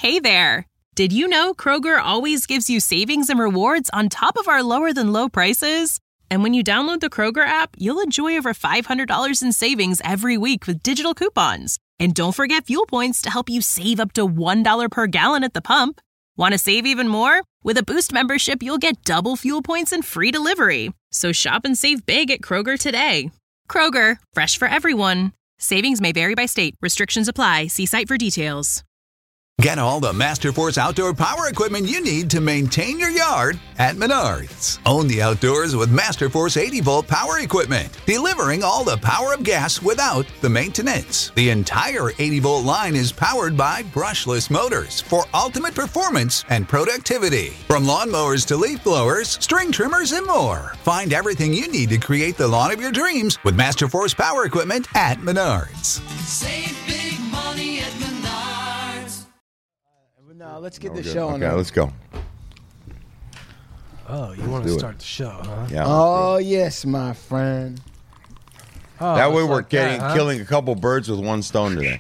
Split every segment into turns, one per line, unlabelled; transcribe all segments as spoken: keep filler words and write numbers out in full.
Hey there! Did you know Kroger always gives you savings and rewards on top of our lower-than-low prices? And when you download the Kroger app, you'll enjoy over five hundred dollars in savings every week with digital coupons. And don't forget fuel points to help you save up to one dollar per gallon at the pump. Want to save even more? With a Boost membership, you'll get double fuel points and free delivery. So shop and save big at Kroger today. Kroger, fresh for everyone. Savings may vary by state. Restrictions apply. See site for details.
Get all the Masterforce outdoor power equipment you need to maintain your yard at Menards. Own the outdoors with Masterforce eighty volt power equipment, delivering all the power of gas without the maintenance. The entire eighty volt line is powered by brushless motors for ultimate performance and productivity. From lawnmowers to leaf blowers, string trimmers, and more. Find everything you need to create the lawn of your dreams with Masterforce power equipment at Menards.
Save big money at Menards.
No, let's get
No,
the
good.
show on.
Okay,
there.
let's go.
Oh, you want to
do it.
start the show, huh?
Yeah.
Oh yes, my friend.
Oh,
that way
it's
we're
like
getting
that, huh?
killing a couple birds with one stone today.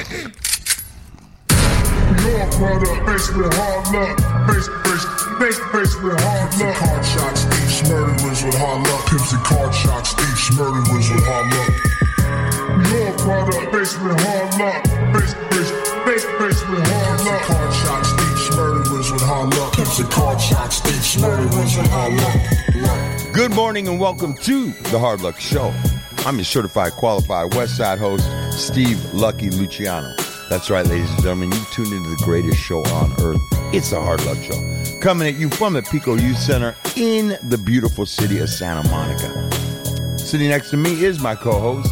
Your brother, basically hard luck. Basically, basically hard luck. Card shots, thieves, murderers with hard luck. Pimps and card shots, thieves, murderers with hard luck. Your brother, basically hard luck. Basically, basically hard luck. Card shots, thieves, murderers with hard luck. Pimps and card shots, thieves, murderers with hard luck.
Good morning and welcome to the Hard Luck Show. I'm your certified qualified West Side host, Steve Lucky Luciano. That's right, ladies and gentlemen, you tuned into the greatest show on earth. It's the Hard Luck Show. Coming at you from the Pico Youth Center in the beautiful city of Santa Monica. Sitting next to me is my co-host.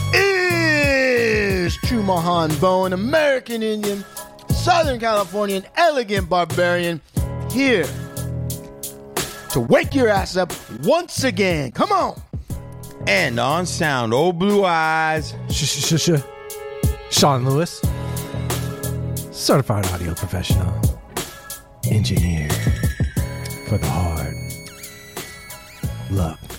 Is Chumahan Bowen, American Indian, Southern Californian, elegant barbarian, here to wake your ass up once again. Come on.
And on sound, old blue eyes.
Sh sh sh sh. Sean Lewis, certified audio professional, engineer for the Hard Luck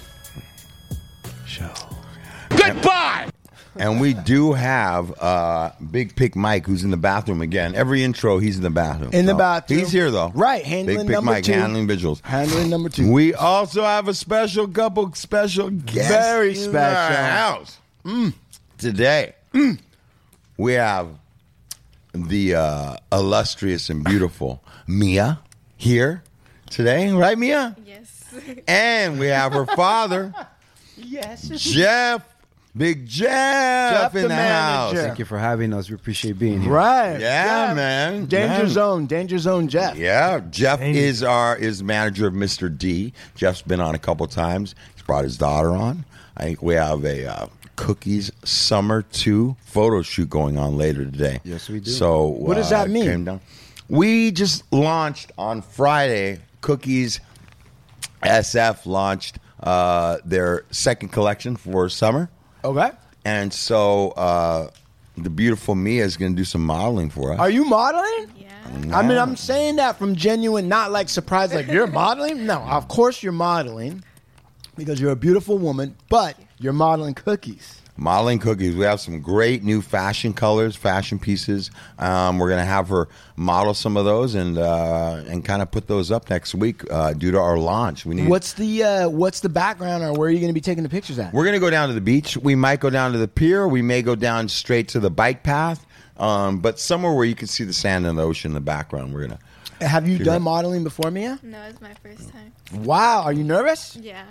Show.
Goodbye! And we do have uh, Big Pick Mike, who's in the bathroom again. Every intro, he's in the bathroom.
In the
So,
bathroom.
He's here, though.
Right, handling
Big Pick
number
Mike,
two.
handling visuals.
Handling number two.
We also have a special couple special guests.
Very
in
special.
our house. Mm. Today, mm. we have the uh, illustrious and beautiful Mia here today. Right, Mia?
Yes.
And we have her father,
Yes.
Jeff. Big Jeff,
Jeff
in
the
the,
manager.
house.
Thank
Thank you for having us. We appreciate being here.
Right.
Yeah, man.
Danger
Man.
zone. Danger zone, Jeff.
Yeah, Jeff
Dang.
is our is manager of Mister D. Jeff's been on a couple times. He's brought his daughter on. I think we have a uh, Cookies Summer two photo shoot going on later today.
Yes, we do.
So
What does that
uh,
mean?
came down. We just launched on Friday. Cookies S F launched uh, their second collection for summer.
Okay.
And so uh, the beautiful Mia is going to do some modeling for us.
Are you modeling?
Yeah.
I mean, I'm saying that from genuine, not like surprise, like you're modeling. No, of course you're modeling because you're a beautiful woman, but you're modeling cookies.
Modeling cookies. We have some great new fashion colors, fashion pieces. Um, we're going to have her model some of those and uh, and kind of put those up next week uh, due to our launch. We need.
What's the uh, what's the background, or where are you going to be taking the pictures at?
We're going to go down to the beach. We might go down to the pier. We may go down straight to the bike path. Um, but somewhere where you can see the sand and the ocean in the background. We're gonna.
Have you
Sure.
done modeling before, Mia?
No, it's my first time.
Wow, are you nervous?
Yeah.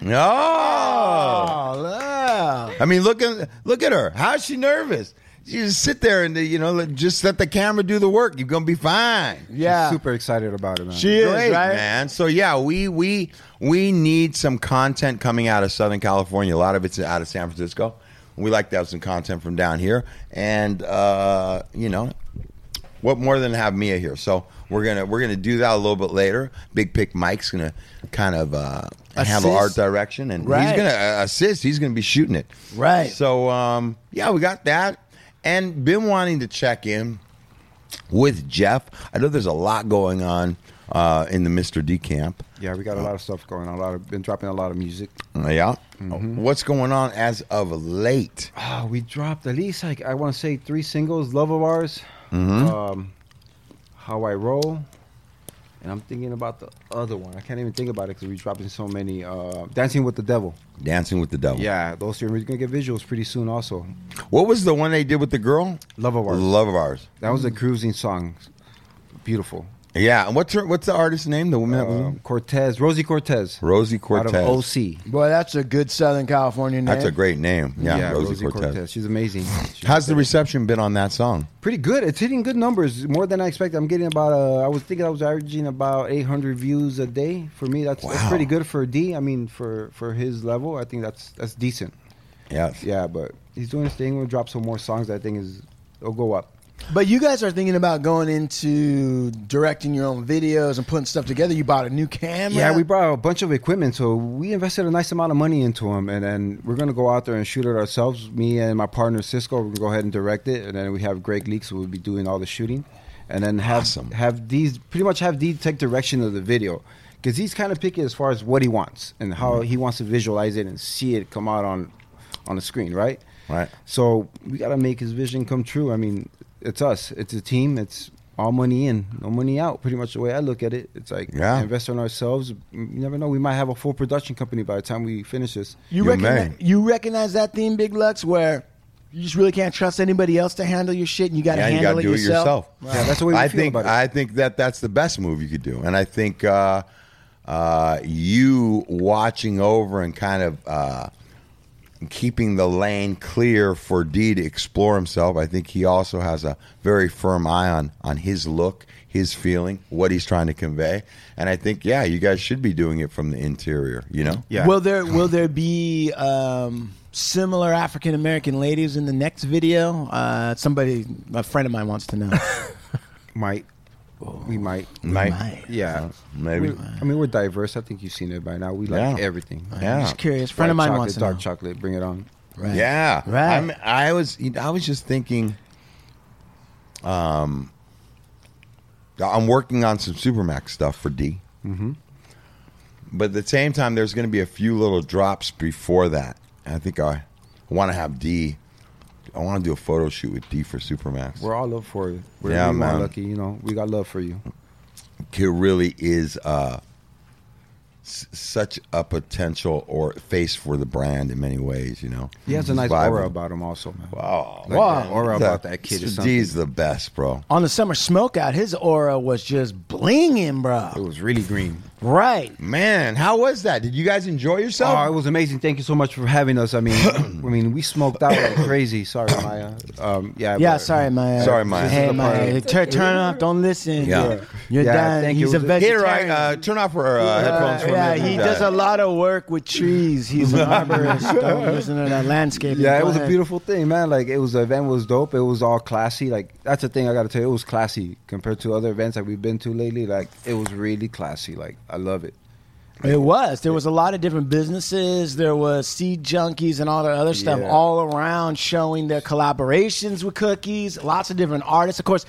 Oh.
Oh, wow.
I mean, look at look at her. How is she nervous? You just sit there and you know let- just let the camera do the work. You're gonna be fine.
Yeah,
Super excited about it, man.
she is,
Great,
right?
man. So yeah, we we we need some content coming out of Southern California. A lot of it's out of San Francisco. We like to have some content from down here, and uh, you know, what more than have Mia here? So we're gonna we're gonna do that a little bit later. Big Pick Mike's gonna kind of uh, handle art
Assist.
direction, and
Right.
he's gonna uh, assist. He's gonna be shooting it.
Right.
So um, yeah, we got that, and been wanting to check in with Jeff. I know there's a lot going on uh, in the Mister D camp.
Yeah, we got a lot of stuff going on. A lot of been dropping a lot of music.
Uh, yeah. What's going on as of late?
Ah, we dropped at least like I want to say three singles. Love of Ours, um, How I Roll. And I'm thinking about the other one. I can't even think about it because we're dropping so many. Uh, Dancing with the Devil.
Dancing with the Devil.
Yeah, those two. We're going to get visuals pretty soon also.
What was the one they did with the girl?
Love of Ours.
Love of Ours.
That was a cruising song. Beautiful.
Yeah, and what's her, what's the artist's name? The woman that was
Uh, Cortez. Rosie Cortez.
Rosie Cortez.
Out of O C.
Boy, that's a good Southern California name.
That's a great name. Yeah, Rosie, Cortez.
She's amazing. She's
How's the reception been on that song?
Pretty good. It's hitting good numbers, more than I expected. I'm getting about. Uh, I was thinking I was averaging about eight hundred views a day. For me, that's, that's
Wow.
pretty good for D. I mean, for, for his level, I think that's that's decent.
Yeah,
Yeah, but he's doing his thing. We'll drop some more songs. That I think is it'll go up.
But you guys are thinking about going into directing your own videos and putting stuff together. You bought a new camera.
Yeah, we brought a bunch of equipment, so we invested a nice amount of money into them, and then we're gonna go out there and shoot it ourselves. Me and my partner Cisco, we're gonna go ahead and direct it, and then we have Greg Leaks, who will be doing all the shooting, and then have
Awesome.
have these pretty much have D take direction of the video, because he's kind of picky as far as what he wants and how he wants to visualize it and see it come out on on the screen, right?
Right.
So we gotta make his vision come true. I mean, it's us. It's a team. It's all money in, no money out. Pretty much the way I look at it. It's like
Yeah.
invest in ourselves. You never know. We might have a full production company by the time we finish this.
You,
You
recognize,
may.
you recognize that theme, Big Lux, where you just really can't trust anybody else to handle your shit, and you got to
Yeah, you
handle
got to
it
do it yourself.
Yeah, that's the way we
I
feel
think
about it.
I think that that's the best move you could do, and I think uh, uh, you watching over and kind of uh, keeping the lane clear for D to explore himself. I think he also has a very firm eye on on his look, his feeling, what he's trying to convey, and I think yeah, you guys should be doing it from the interior. You know,
Yeah.
Will there will there be um, similar African American ladies in the next video? Uh, somebody, a friend of mine wants to know.
Might. We might.
Might.
Might.
Yeah.
maybe.
We- I mean, we're diverse. I think you've seen it by now. We like
Yeah.
everything.
Yeah.
Just curious. A friend of
White
mine
chocolate,
wants to
dark
know.
chocolate. Bring it on.
Right.
Yeah,
Right.
I'm, I was. I was just thinking. Um, I'm working on some Supermax stuff for D. Mm-hmm. But at the same time, there's going to be a few little drops before that. I think I want to have D. I want to do a photo shoot with D for Supermax.
We're all love for you. We're
Yeah,
we want
man.
lucky. You know, we got love for you.
Kid really is uh, s- such a potential or face for the brand in many ways. You know,
He has a
He's
nice
vibrant.
aura about him, also, man.
Wow,
Like
Wow.
the aura about that kid is something.
D's the best, bro.
On the summer smokeout, his aura was just blinging,
It
bro.
was really green.
Right.
Man, how was that? Did you guys enjoy yourself?
Oh, it was amazing. Thank you so much for having us. I mean, I mean, we smoked out like crazy. Sorry, Maya. Um, yeah,
Yeah,
but-
sorry, Maya.
Sorry, Maya.
Hey,
This is the part
Maya.
of-
Turn, turn off. Don't listen.
Yeah.
You're, you're
Yeah,
done.
thank you.
He's a
It was a-
Get it
vegetarian.
right. Uh, turn off her uh, headphones.
Uh,
for a
yeah,
minute.
he does a lot of work with trees. He's an arborist. Don't listen to that landscaping.
Yeah, it
Go
was
ahead.
a beautiful thing, man. Like, it was, the event was dope. It was all classy. Like, that's the thing I got to tell you. It was classy compared to other events that we've been to lately. Like, it was really classy. Like, I love it.
It was. There was a lot of different businesses. There was Seed Junkies and all the other stuff
Yeah.
all around showing their collaborations with Cookies. Lots of different artists. Of course,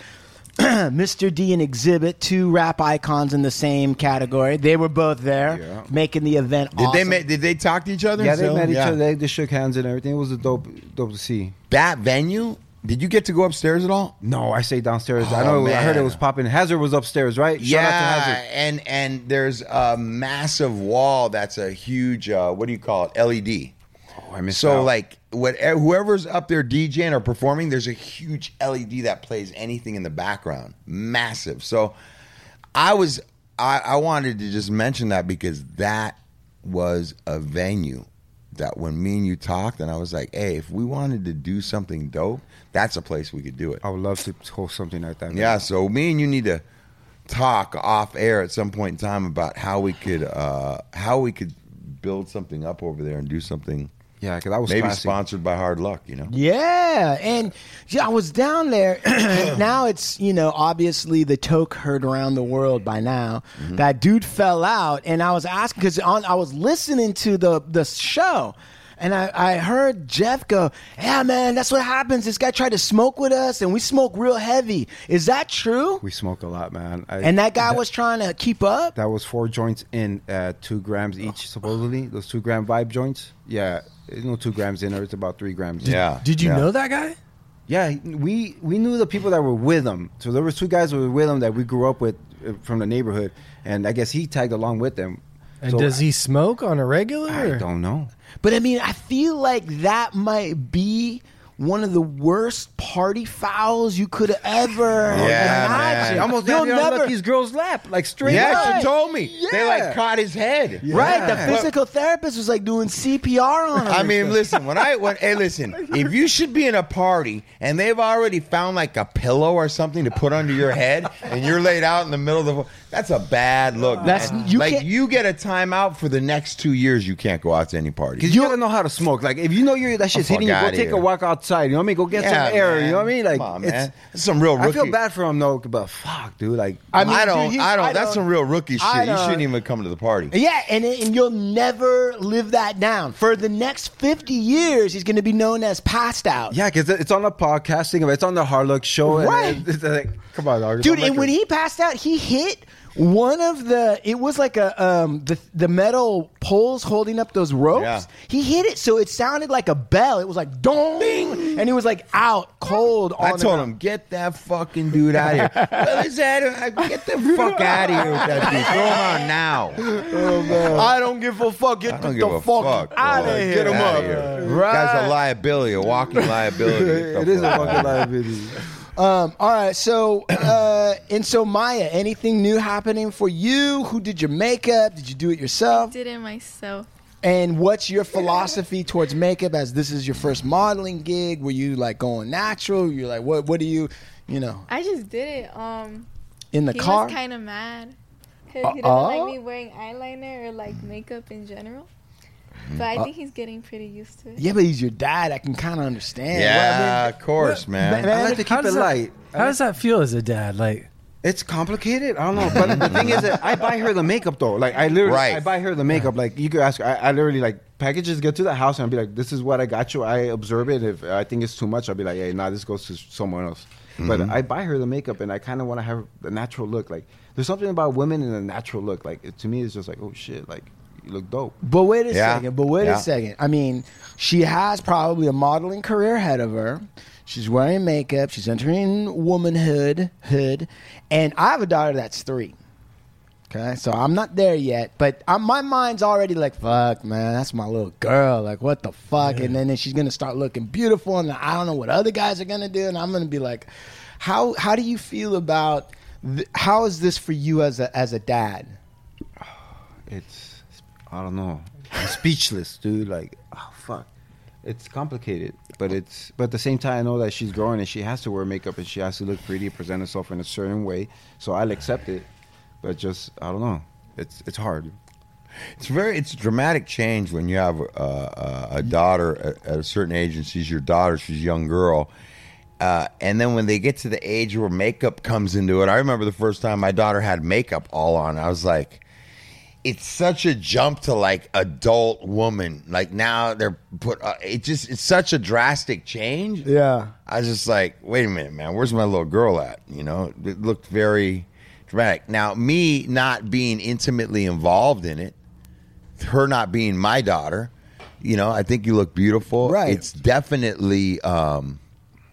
Mister D and Exhibit, two rap icons in the same category. They were both there
Yeah.
making the event
Did they
awesome.
ma- Did they talk to each other?
Yeah, they
still?
met each
Yeah.
other. They, they shook hands and everything. It was a dope, dope to see.
That venue? Did you get to go upstairs at all?
No, I stayed downstairs. I
Oh,
know. I heard it
man.
was popping. Hazard was upstairs, right? Shout
yeah,
out to Hazard.
and and there's a massive wall that's a huge. Uh, what do you call it? L E D.
Oh, I missed
So
out.
like, what whoever's up there DJing or performing, there's a huge L E D that plays anything in the background, massive. So, I was I, I wanted to just mention that because that was a venue that when me and you talked, and I was like, hey, if we wanted to do something dope, that's a place we could do it.
I would love to host something like that. man.
Yeah, so me and you need to talk off air at some point in time about how we could uh, how we could build something up over there and do something.
Yeah, because that was
Maybe
classy.
sponsored by Hard Luck, you know?
Yeah, and yeah, I was down there. Now it's, you know, obviously the toke heard around the world by now.
Mm-hmm.
That dude fell out, and I was asking because I was listening to the the show, and I, I heard Jeff go, "Yeah, man, that's what happens. This guy tried to smoke with us, and we smoke real heavy. Is that true?"
We smoke a lot, man. I,
And that guy was trying to keep up.
That was four joints in at two grams each, supposedly. Those two gram vibe joints. Yeah, there's no two grams in there. It's about three grams.
Yeah.
Did you
yeah.
know that guy?
Yeah, we we knew the people that were with him. So there was two guys who were with him that we grew up with uh, from the neighborhood, and I guess he tagged along with them.
And
So
does he smoke on a regular?
I don't know.
But I mean, I feel like that might be one of the worst party fouls you could have ever
Yeah,
imagined.
man.
Almost
You'll
down
never,
Lucky's girl's lap, like straight
Yeah,
up.
she told me. They
Yeah.
like caught his head.
right? The
Yeah.
physical therapist was like doing C P R on him.
I
and
mean,
stuff.
listen, when I when hey listen, if you should be in a party and they've already found like a pillow or something to put under your head and you're laid out in the middle of the that's a bad look.
That's-
man.
you
like
can't-
you get a timeout for the next two years you can't go out to any party.
Because you gotta know how to smoke. Like if you know you're that shit's
fuck
hitting you, go
outta
take
here.
a walk outside. You know what I mean? Go get
Yeah,
some air.
man.
You know what I mean? Like
Come on,
it's
man. That's some real
I feel
rookie-
bad for him though, but fuck, dude. Like
I mean,
I
dude,
don't
he's-
I don't
I
that's
don't-
some real rookie shit.
I
You
don't-
shouldn't even come to the party.
Yeah, and and you'll never live that down. For the next fifty years, he's going to be known as passed out.
yeah, because it's on the podcast thing. It's on the Hard Luck show. and
Right.
it's like, come on, dog. It's
Dude,
on
and when
record.
he passed out, he hit one of the it was like a um the the metal poles holding up those ropes.
Yeah.
He hit it so it sounded like a bell. It was like dong, and he was like out cold on
I
the
told
ground.
him, get that fucking dude out of here. Well, is that, get the fuck out of here with that dude. Throw him out now.
I don't give a fuck. Get
I don't
the,
give
the
a
fuck,
fuck.
out of
bro.
here.
Get him
Out
up.
of here. Right.
Guy's a liability, a walking liability. Get the
it is a
fuck
fucking
out.
liability.
Um, all right, so uh, and so Maya, anything new happening for you? Who did your makeup? Did you do it yourself?
Did it myself.
And what's your philosophy towards makeup? As this is your first modeling gig, were you like going natural? You're like, what? What do you, you know,
I just did it. Um,
in the
he
car?
was kind of mad because he doesn't
Uh-oh.
like me wearing eyeliner or like makeup in general. But I think he's getting pretty used to it.
Yeah, but he's your dad. I can kind of understand.
Yeah,
Well, I mean,
of course, man.
man,
I like to
How
keep it
does that-
light.
How does that feel as a dad? Like,
It's complicated. I don't know, but the thing is that I buy her the makeup though. Like I literally,
Right.
I buy her the makeup. Like you could ask, I, I literally like packages get to the house and I'll be like, "This is what I got you." I observe it. If I think it's too much, I'll be like, "Hey, nah, this goes to someone else." But I buy her the makeup, and I kind of want to have the natural look. Like there's something about women in a natural look. Like it, to me, it's just like, oh shit, like you look dope.
But wait a
Yeah.
second. But wait
Yeah.
a second. I mean, she has probably a modeling career ahead of her. She's wearing makeup. She's entering womanhood, hood, and I have a daughter that's three. Okay, so I'm not there yet, but I'm, my mind's already like, fuck, man, that's my little girl. Like, what the fuck? And then, then she's gonna start looking beautiful, and I don't know what other guys are gonna do, and I'm gonna be like, how how do you feel about? Th- how is this for you as a as a dad?
It's I don't know. I'm speechless, dude. Like, oh fuck. It's complicated, but it's but at the same time I know that she's growing and she has to wear makeup and she has to look pretty, present herself in a certain way. So I'll accept it. But just I don't know. It's it's hard.
It's very it's a dramatic change when you have a, a, a daughter at, at a certain age and she's your daughter, she's a young girl. Uh, and then when they get to the age where makeup comes into it, I remember the first time my daughter had makeup all on. I was like, it's such a jump to like adult woman. Like now they're put. Uh, it just it's such a drastic change.
Yeah.
I was just like, wait a minute, man, where's my little girl at? You know, it looked very dramatic. Now, me not being intimately involved in it, her not being my daughter, you know, I think you look beautiful.
Right.
It's definitely. Um,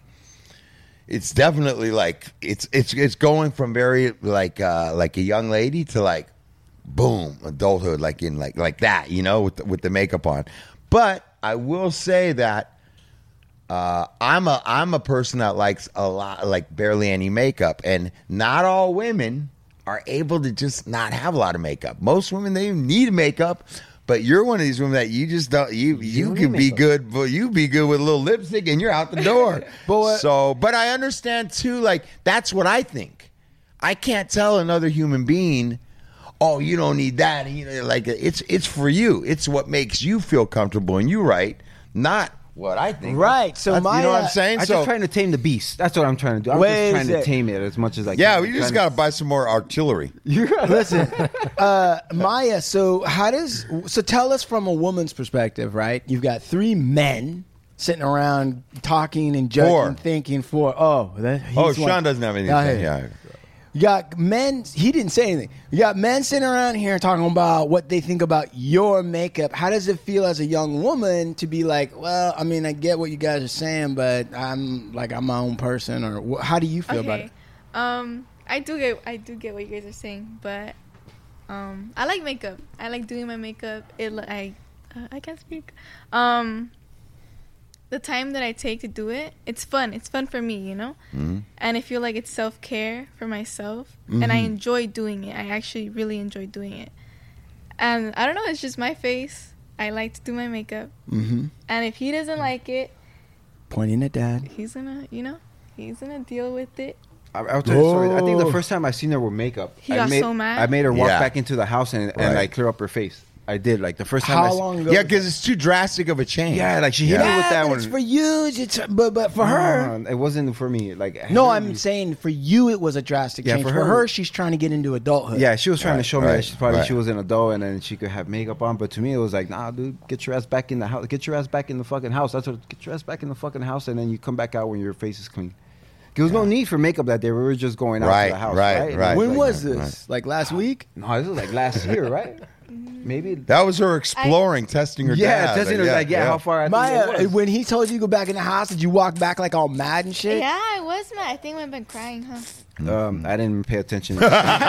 It's definitely like it's it's it's going from very like uh, like a young lady to like boom adulthood, like in like like that, you know, with the, with the makeup on. But I will say that uh, I'm a I'm a person that likes a lot like barely any makeup, and not all women are able to just not have a lot of makeup. Most women, they need makeup. But you're one of these women that you just don't. You you,
don't
can
need
be
makeup.
good, but you be good with a little lipstick, and you're out the door.
But what-
so, but I understand too. Like that's what I think. I can't tell another human being, "Oh, you don't need that." You know, like it's it's for you. It's what makes you feel comfortable, and you right, not what I think.
Right, so
That's- you know what
my,
I'm saying.
I'm
so
just trying to tame the beast. That's what I'm trying to do. I'm
Wait
just
a
trying to
sec.
tame it as much as I can.
yeah, we just
Trying
got to buy some more artillery.
Listen, uh, Maya. So how does so tell us from a woman's perspective, right? You've got three men sitting around talking and judging,
Four.
thinking. For oh, that, he's
Oh,
one.
Sean doesn't have anything.
Uh,
to say. Yeah.
You got men. He didn't say anything. You got men sitting around here talking about what they think about your makeup. How does it feel as a young woman to be like, well, I mean, I get what you guys are saying, but I'm like, I'm my own person. Or wh- how do you feel
okay.
about it?
Um, I do get, I do get what you guys are saying, but um, I like makeup. I like doing my makeup. It, I, uh, I can't speak. Um. The time that I take to do it, it's fun. It's fun for me, you know? Mm-hmm. And I feel like it's self-care for myself. Mm-hmm. And I enjoy doing it. I actually really enjoy doing it. And I don't know, it's just my face. I like to do my makeup. Mm-hmm. And if he doesn't like it...
Pointing at Dad.
He's gonna, you know, he's gonna deal with it.
I, I'll tell you a story. I think the first time I seen her with makeup...
He
I
got
made,
so mad.
I made her walk
Yeah.
back into the house and, and
Right.
like clear up her face. I did, like the first time.
How
I s-
long ago?
Yeah, because it's too drastic of a change.
Yeah, like she hit
Yeah.
me with that
but
one.
it's for you. It's, but but for her,
No, it wasn't for me. Like
no. I'm saying for you, it was a drastic
Yeah,
change.
for
For
her-
her, she's trying to get into adulthood.
Yeah, she was trying
Right,
to show me
right,
that she probably
right.
she was an adult and then she could have makeup on. But to me, it was like, nah, dude, get your ass back in the house. Get your ass back in the fucking house. That's what. Get your ass back in the fucking house, and then you come back out when your face is clean. There was no need for makeup that day. We were just going out
Right,
to the house.
right,
Right, And
right.
I
When
like,
was
Right,
this? Like last week?
No, this was like last year, right? Maybe.
That was her exploring, testing her
Yeah,
dad.
testing her, like, yeah, how far I think
Maya,
it was.
when he told you to go back in the house, did you walk back like all mad and shit?
Yeah, I was mad. I think I've been crying, huh?
Um, I didn't pay attention.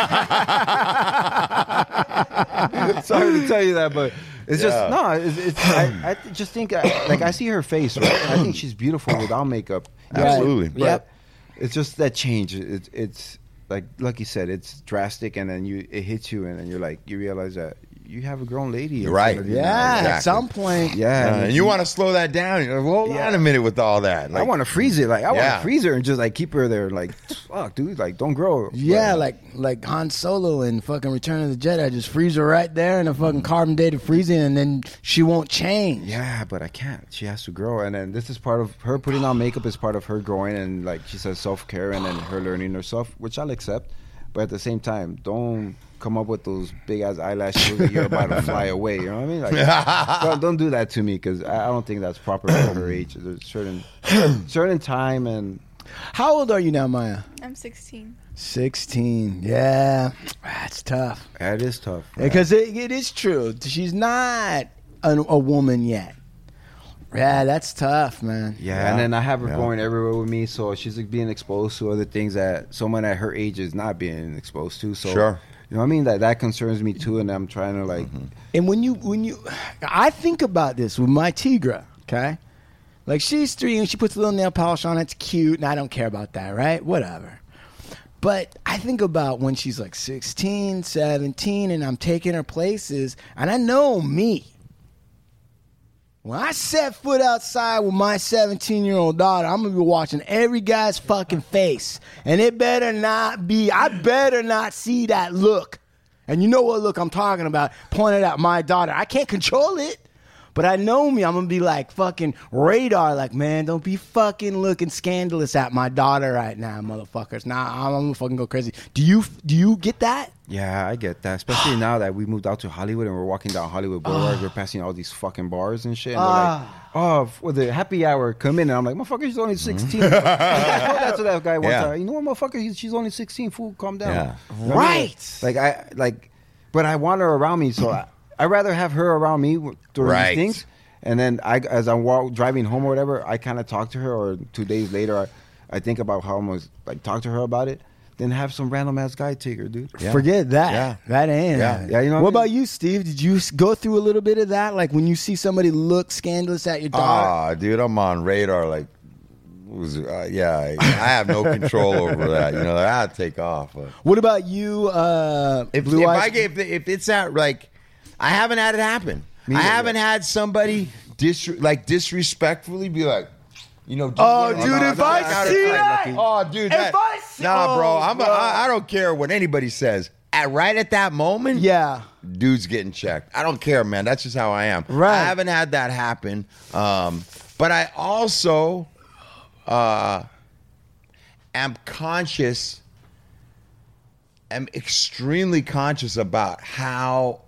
Sorry to tell you that, but it's
Yeah.
just no. It's, it's I, I just think I, like I see her face, right? And I think she's beautiful without makeup.
Absolutely.
But
Yep.
It's just that change. It's it's like like you said, it's drastic, and then you it hits you, and then you're like you realize that you have a grown lady. in
Right.
front of you
Yeah,
now.
Exactly.
at some point.
Yeah,
Uh,
and
and you want to slow that down. You're like, well, hold
Yeah.
on a minute with all that.
I
Like,
want to freeze it. Like I want
Yeah.
to freeze her and just like keep her there. Like fuck, dude. Like don't grow.
Yeah,
But-
like like Han Solo in fucking Return of the Jedi. Just freeze her right there in a fucking carbon dated freezing, and then she won't change.
Yeah, but I can't. She has to grow, and then this is part of her putting on makeup is part of her growing, and like she says, self care, and then her learning herself, which I'll accept. But at the same time, don't come up with those big ass eyelashes that you're about to fly away. You know what I mean? Like, don't, don't do that to me because I I don't think that's proper for her age. There's certain certain time and
How old are you now, Maya?
I'm sixteen.
Sixteen. Yeah, that's tough.
yeah, it is tough.
Because it, it is true. She's not a, a woman yet. Yeah, that's tough, man.
Yeah,
Yeah.
and then I have her
Yeah.
going everywhere with me, so she's like being exposed to other things that someone at her age is not being exposed to. So,
Sure.
you know what I mean? That that concerns me too, and I'm trying to like.
And when you when you, I think about this with my Tigra. Okay, like she's three and she puts a little nail polish on. It's cute, and I don't care about that, right? Whatever. But I think about when she's like sixteen, seventeen, and I'm taking her places, and I know me. When I set foot outside with my seventeen-year-old daughter, I'm going to be watching every guy's fucking face. And it better not be, I better not see that look. And you know what look I'm talking about, pointed at my daughter. I can't control it. But I know me, I'm going to be like fucking radar, like, man, don't be fucking looking scandalous at my daughter right now, motherfuckers. Nah, I'm, I'm going to fucking go crazy. Do you do you get that?
Yeah, I get that. Especially now that we moved out to Hollywood and we're walking down Hollywood Boulevard, we're passing all these fucking bars and shit. And they're like, oh, for the happy hour, come in. And I'm like, motherfucker, she's only sixteen. I told that to that guy one
Yeah.
time. You know what, motherfucker? He- She's only sixteen. Fool, calm down.
Yeah.
You know what I mean?
Right.
Like I like, but I want her around me, so I I rather have her around me w- during
Right.
these things. And then I, as I'm walk, driving home or whatever, I kind of talk to her. Or two days later, I, I think about how I'm gonna like talk to her about it. Then have some random ass guy take her, dude.
Yeah.
Forget that.
Yeah.
That ain't.
Yeah.
it.
Yeah, you know
What
what I
about you, Steve? Did you s- go through a little bit of that? Like when you see somebody look scandalous at your daughter?
Ah, dude, I'm on radar. Like, was uh, yeah, I, I have no control over that. You know, like, I'll take off. But
What about you, uh,
if,
Blue
if
Eyes?
I get if it's that like, I haven't had it happen. I
neither,
haven't
yeah.
had somebody dis like disrespectfully be like, you know,
Oh,
dude,
dude, if I
gotta
see
fight,
that-
Lucky. Oh, dude,
If
that,
I see-
nah, bro,
oh,
I'm a,
bro.
I, I don't care what anybody says. At right at that moment,
Yeah.
dude's getting checked. I don't care, man. That's just how I am.
Right.
I haven't had that happen. Um, but I also uh, am conscious, am extremely conscious about how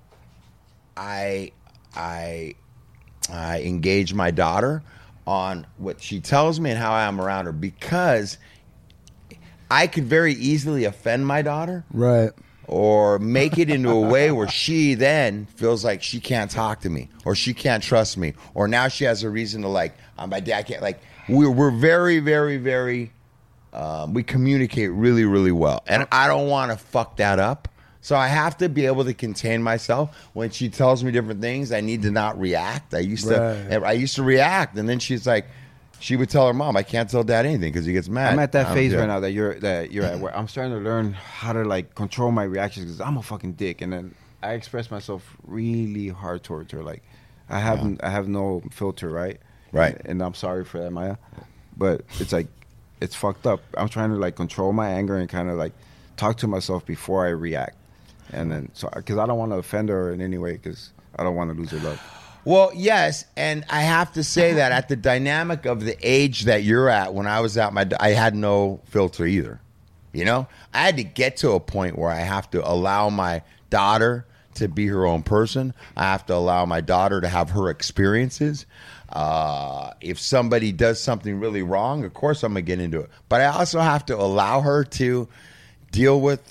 I I I engage my daughter on what she tells me and how I am around her, because I could very easily offend my daughter.
Right.
Or make it into a way where she then feels like she can't talk to me, or she can't trust me, or now she has a reason to like, oh, my dad can't, like, we're, we're very, very, very, um, we communicate really, really well. And I don't want to fuck that up. So I have to be able to contain myself. When she tells me different things, I need to not react. I used to,
Right.
I used to react. And then she's like, she would tell her mom, I can't tell dad anything because he gets mad.
I'm at that
Um,
phase
yeah.
right now that you're that you're at, where I'm starting to learn how to like control my reactions because I'm a fucking dick, and then I express myself really hard towards her. Like I haven't, I have no filter, right?
Right.
And, and I'm sorry for that, Maya, but it's like it's fucked up. I'm trying to like control my anger and kind of like talk to myself before I react, and then so because I don't want to offend her in any way because I don't want to lose her love.
Well, yes, and I have to say that at the dynamic of the age that you're at, when I was at my, I had no filter either. You know, I had to get to a point where I have to allow my daughter to be her own person. I have to allow my daughter to have her experiences. Uh, if somebody does something really wrong, of course I'm gonna get into it. But I also have to allow her to deal with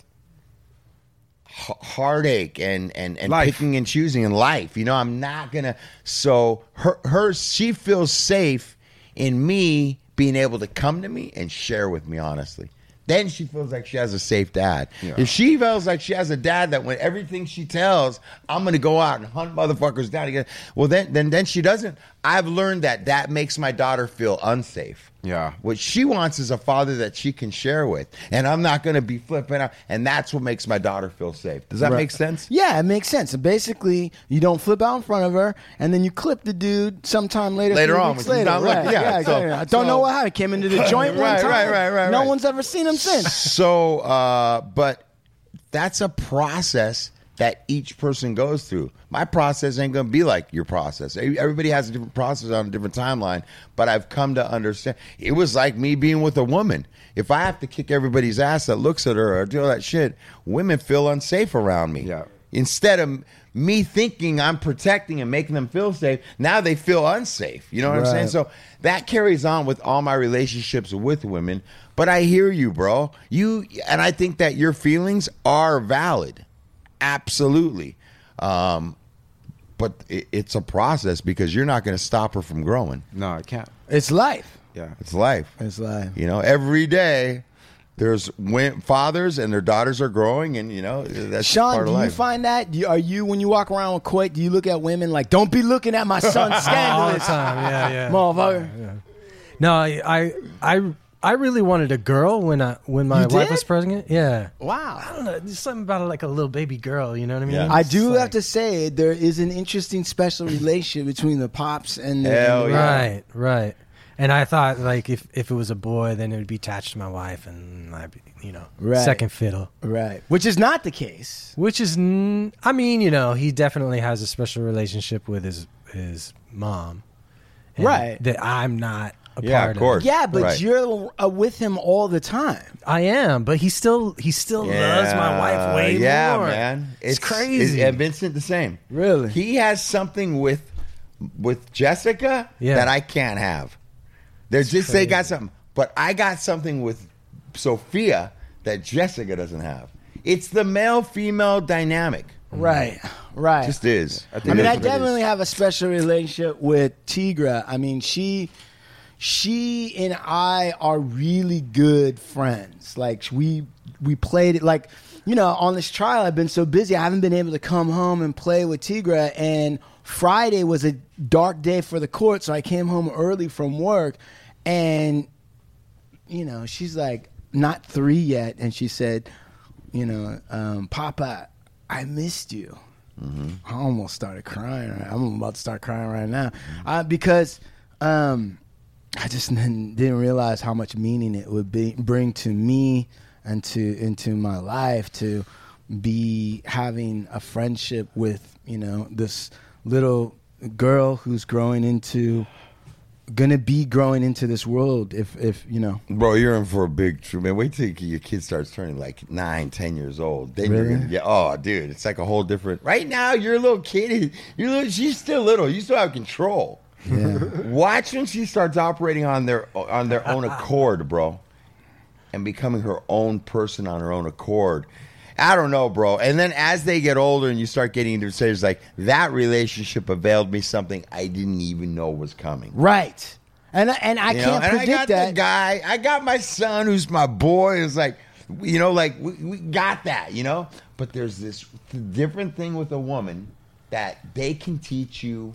h- heartache and and and
Life.
picking and choosing in life. You know, I'm not gonna. So her her she feels safe in me being able to come to me and share with me honestly. Then she feels like she has a safe dad.
Yeah.
If she feels like she has a dad that when everything she tells, I'm going to go out and hunt motherfuckers down again. Well, then, then, then she doesn't. I've learned that that makes my daughter feel unsafe.
Yeah.
What she wants is a father that she can share with, and I'm not going to be flipping out. And that's what makes my daughter feel safe. Does that
Right.
make sense?
Yeah, it makes sense. So basically, you don't flip out in front of her, and then you clip the dude sometime later.
Later
three
on,
weeks
when she's
later.
not
right.
looking. Yeah,
yeah,
so-
yeah. I don't
so-
know what happened. Came into the joint one
Right,
time.
right, right, right,
No
right.
one's ever seen him since.
So, uh, but that's a process that each person goes through. My process ain't going to be like your process. Everybody has a different process on a different timeline, but I've come to understand. It was like me being with a woman. If I have to kick everybody's ass that looks at her or do all that shit, women feel unsafe around me.
Yeah.
Instead of me thinking I'm protecting and making them feel safe, now they feel unsafe. You know what I'm saying?
Right.
So that carries on with all my relationships with women. But I hear you, bro. You and I think that your feelings are valid. Absolutely. Um, but it, it's a process because you're not going to stop her from growing.
No, I can't.
It's life.
Yeah.
It's life.
It's life.
You know, every day there's wi- fathers and their daughters are growing, and you know that's just
Sean,
part
do
of
you
life.
find that? Do you, are you when you walk around with Coit? Do you look at women like, "Don't be looking at my son's
All the
scandalous,
time, yeah, yeah.
motherfucker"?
Yeah. No, I, I, I, I really wanted a girl when I when my
You
wife
did?
was pregnant. Yeah.
Wow.
I don't know. There's something about like a little baby girl. You know what I mean?
Yeah.
I
It's
do
like-
have to say there is an interesting special relationship between the pops and the,
Hell
and the
yeah.
Right, right. And I thought like if, if it was a boy, then it would be attached to my wife, and I'd be, you know,
Right.
second fiddle.
right, which is not the case.
Which is, n- I mean, you know, he definitely has a special relationship with his his mom, and
Right.
That I'm not a
Yeah,
part
of course.
Yeah, but
Right.
you're uh, with him all the time.
I am, but he still he still loves my wife way
yeah,
more.
man.
It's, crazy.
And Vincent the same.
Really?
He has something with with Jessica
Yeah.
that I can't have. They're just they got something, but I got something with Sophia that Jessica doesn't have. It's the male female dynamic.
Right, right.
Just is.
I
I
think
mean,
that's
I
what it
definitely
is.
have a special relationship with Tigra. I mean, she, she and I are really good friends. Like we we played it like, you know, on this trial. I've been so busy, I haven't been able to come home and play with Tigra. And Friday was a dark day for the court, so I came home early from work, and you know, she's like not three yet, and she said, you know, um, Papa, I missed you. I almost started crying. I'm about to start crying right now uh, because um, I just didn't, didn't realize how much meaning it would be bring to me and to into my life to be having a friendship with, you know, this little girl who's growing into gonna be growing into this world. If if you know,
Bro, you're in for a big trip, man. Wait till your kid starts turning like nine, ten years old. Then you're
Really?
gonna get, oh, dude, it's like a whole different. Right now, you're a little kid. You're little, she's still little. You still have control.
yeah.
Watch when she starts operating on their on their own accord, bro. and becoming her own person on her own accord. I don't know, bro. And then as they get older and you start getting into stages like that relationship availed me something I didn't even know was coming.
Right. And I, and I
You know,
can't
and
predict
I got
that.
the guy. I got my son, who's my boy. Is like, you know, like we, we got that, you know. But there's this different thing with a woman that they can teach you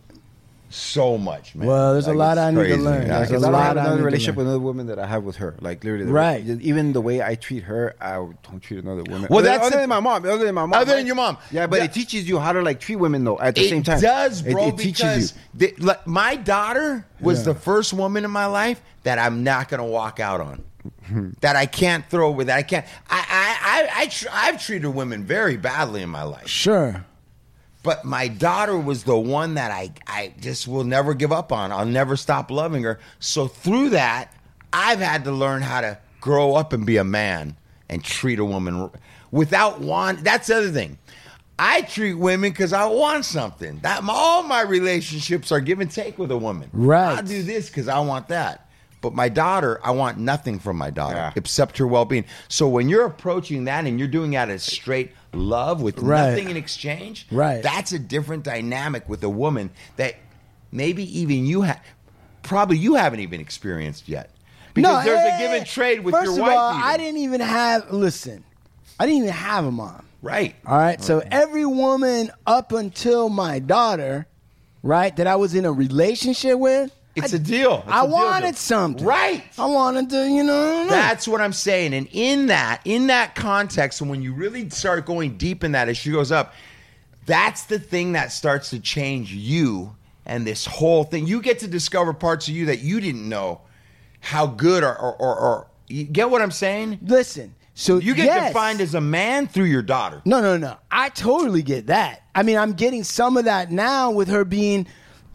so much, man.
Well, there's a
Like,
lot
it's
I need to
crazy.
learn.
Yeah,
There's a
Because I don't
lot
have
I need
another
to
relationship
learn.
with another woman that I have with her. Like literally, the-
Right.
Even the way I treat her, I don't treat another woman.
Well,
other,
that's
other
the-
than my mom. Other than my mom.
Other
right?
than your mom.
Yeah, but
Yeah.
it teaches you how to like treat women though. At the
it
same time,
does,
It-
bro.
It, teaches
because
you.
the, like, my daughter was
Yeah.
the first woman in my life that I'm not going to walk out on. That I can't throw with. That I can't. I I I, I tr- I've treated women very badly in my life.
Sure.
But my daughter was the one that I, I just will never give up on. I'll never stop loving her. So through that, I've had to learn how to grow up and be a man and treat a woman without want. That's the other thing. I treat women because I want something. That all my relationships are give and take with a woman.
Right.
I do this because I want that. But my daughter, I want nothing from my daughter
Yeah.
except her well-being. So when you're approaching that and you're doing that as straight love with
Right.
nothing in exchange,
Right.
that's a different dynamic with a woman that maybe even you have, probably you haven't even experienced yet. Because there's
eh,
a give and trade with
first
your
of
wife.
all,
even.
I didn't even have. Listen, I didn't even have a mom.
Right.
All right. So every woman up until my daughter, right, that I was in a relationship with,
It's
I,
a deal. It's
I
a deal,
wanted
deal.
something.
Right.
I wanted to, you know.
That's what I'm saying. And in that, in that context, and when you really start going deep in that as she goes up, that's the thing that starts to change you and this whole thing. You get to discover parts of you that you didn't know how good or or, or, or you get what I'm saying?
Listen. So
You get
yes.
defined as a man through your daughter.
No, no, no. I totally get that. I mean, I'm getting some of that now with her being